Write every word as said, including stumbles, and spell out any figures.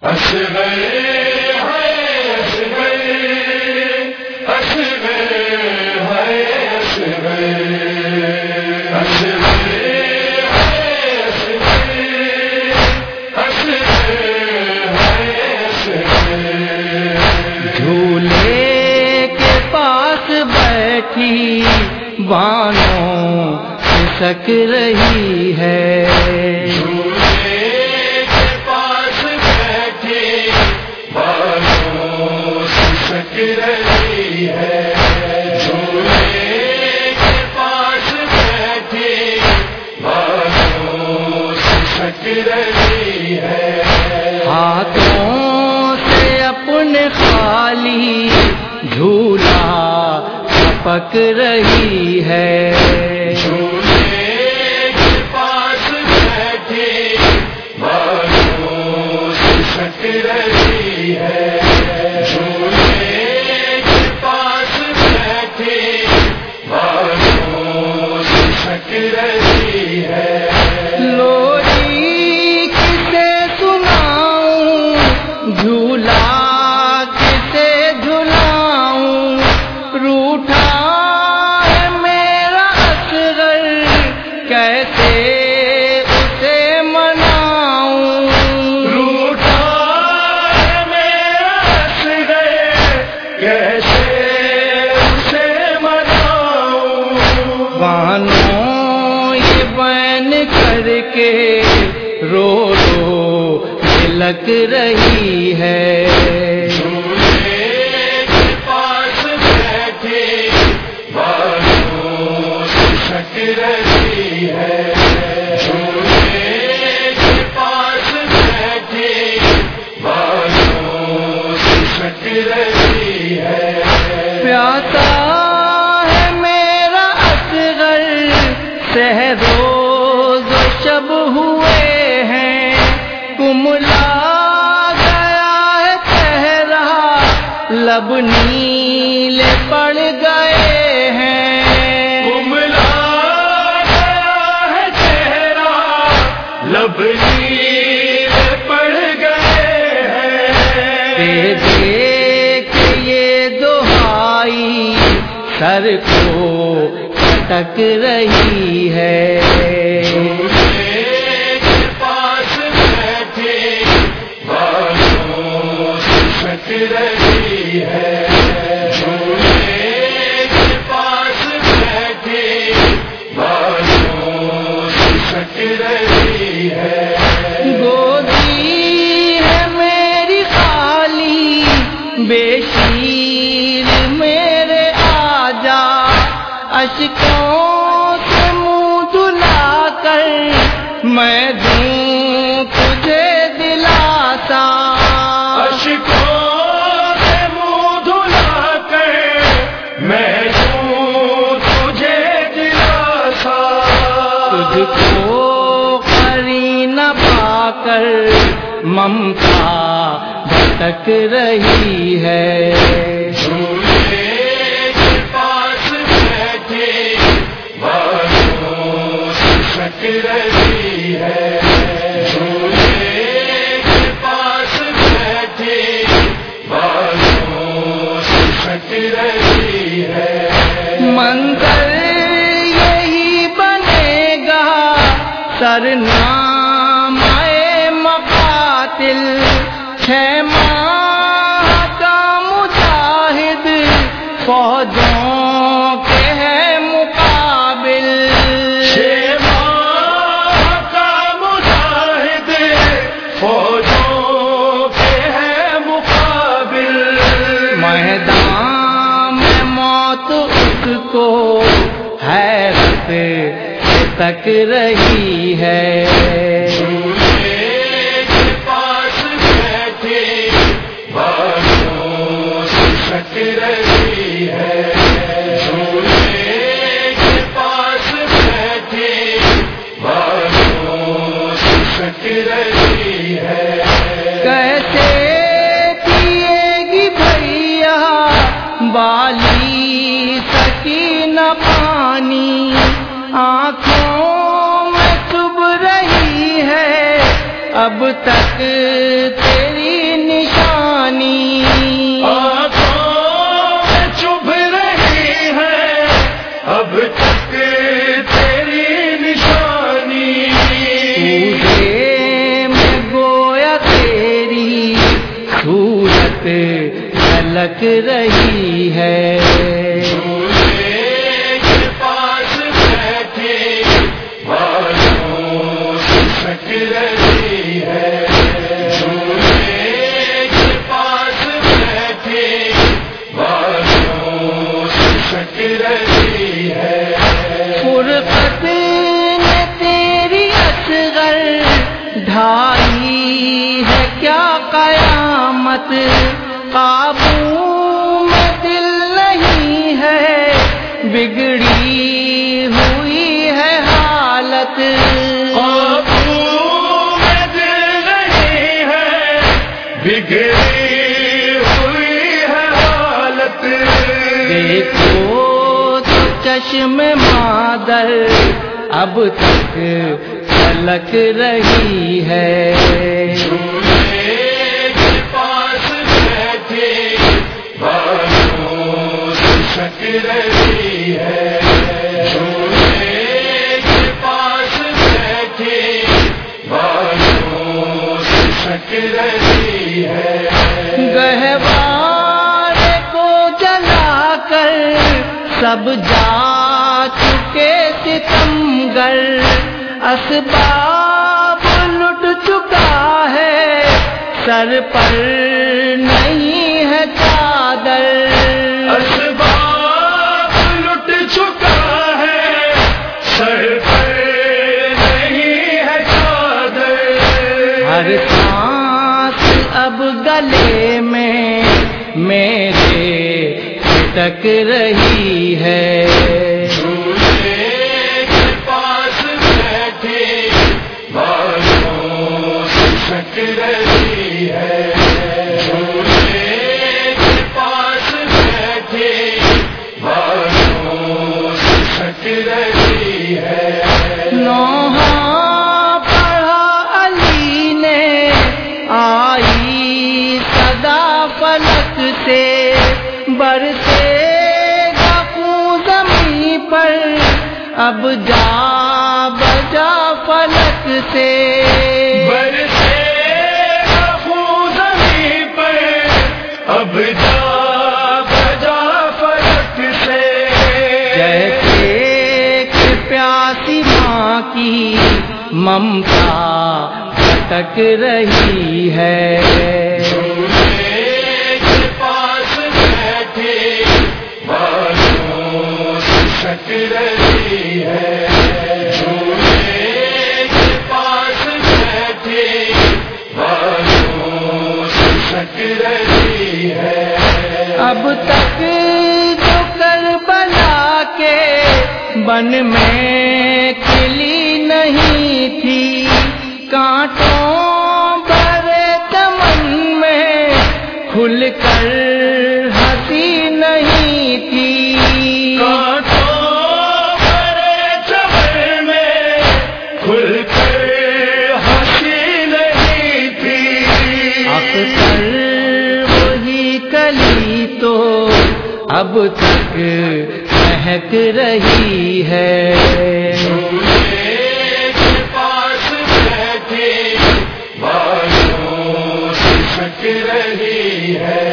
جھولے کے پاس بیٹھی بانوں سسک رہی ہے، جھولے کے پاس بیٹھی بانوں سسک رہی ہے، جھولے کے پاس بیٹھی بانوں سسک رہی ہے، ہاتھوں سے اپنے خالی جھولا چپک رہی ہے، جھولے کے پاس بیٹھی بانوں سسک رہی ہے، جھولے کے پاس بیٹھی بانوں سسک رہی ہے، لوری کسے سناؤں جھولا کسے جھلاؤں، روٹھا ہے میرا اصغر کیسے اسے مناؤں، روٹھا ہے میرا اصغر کیسے اسے مناؤں، بانوں یہ بین کر کے رو رو تلک رہی ہے، جھولے کے پاس بیٹھی بانوں سسک رہی ہے، جھولے کے پاس بیٹھی بانوں سسک رہی ہے، پیاسا ہے میرا اصغر سحروز و شب ہوئے ہیں، کملا گیا ہے چہرہ لب نیلے پڑ گئے ہیں، کملا گیا ہے چہرہ لب نیلے پڑ گئے ہیں، دے دے کے یہ دہائی سر کو چٹک رہی ہے، جھولے کے پاس بیٹھی بانوں سسک رہی ہے، جھولے کے پاس بیٹھی بانوں سسک رہی ہے، گودی ہے میری خالی بے شیر میرے آجا، اشکوں سے منہ دھلا کر میں دوں تجھے دلاسا، اشکوں سے منہ دھلا کر میں دوں تجھے دلاسا، تجھ کو قرینہ پا کر ممتا بھٹک رہی ہے، جھولے کے پاس بیٹھی بانوں سسک رہی ہے، جھولے کے پاس بیٹھی بانوں سسک رہی ہے، منظر یہی بنے گا سرنامۂ مقاتل، چھ ماہ کا مجاہد فوجوں کے ہے مقابل، چھ ماہ کا مجاہد فوجوں کے ہے مقابل، میدان میں موت اس کو حیرت سے تک رہی ہے، جھولے کے پاس بیٹھی بانوں سسک رہی ہے، جھولے کے پاس بیٹھی بانوں سسک رہی ہے، کیسے پیے گی بھیا بالی سکینہ پانی، آنکھوں میں چبھ رہی ہے اب تک تیری مہک رہی ہے. جھولے کے پاس بیٹھے والوں سے سک رہی ہے. جھولے کے پاس بیٹھے والوں سے سک رہی ہے. فرقت نے تیری اصغر ڈھائی ہے کیا قیامت، قابو میں دل نہیں ہے بگڑی ہوئی ہے حالت. قابو میں دل نہیں ہے بگڑی ہوئی ہے حالت. دیکھو تو چشم مادر اب تک چھلک رہی ہے. جھولے کے پاس بیٹھے والوں سے سک رہی ہے. جھولے کے پاس بیٹھے والوں سے سک رہی ہے. گہوارے کو جلا کر سب جا چکے ستمگر، اسباب لٹ چکا ہے سر پر نہیں ہے چادر. اسباب لٹ چکا ہے سر پر نہیں ہے چادر. ہر سانس اب گلے میں میرے اٹک رہی ہے. جھولے کے پاس بیٹھے والوں سے سک رہی ہے. جھولے کے پاس بیٹھے والوں سے سک رہی ہے. نوحہ پڑھا علی نے آئی صدا فلک سے، برسے گا خون زمین پر اب جا بجا فلک سے. برسے گا خون زمین پر اب جا بجا فلک سے. جیسے کہ پیاسی ماں کی ممتا بھٹک رہی ہے. جھولے کے پاس بیٹھے والوں سے سک رہی ہے. جھولے کے پاس بیٹھے والوں سے سک رہی ہے. اب تک جو کربلا کے بن میں کھلی نہیں تھی، کانٹوں بھرے چمن میں کھل کر ہنسی نہیں تھی. کانٹوں بھرے چمن میں کھل کر ہنسی نہیں تھی. اکثر وہی کلی تو اب تک مہک رہی ہے. جھولے کے پاس بیٹھے والوں سے سک رہی ہے.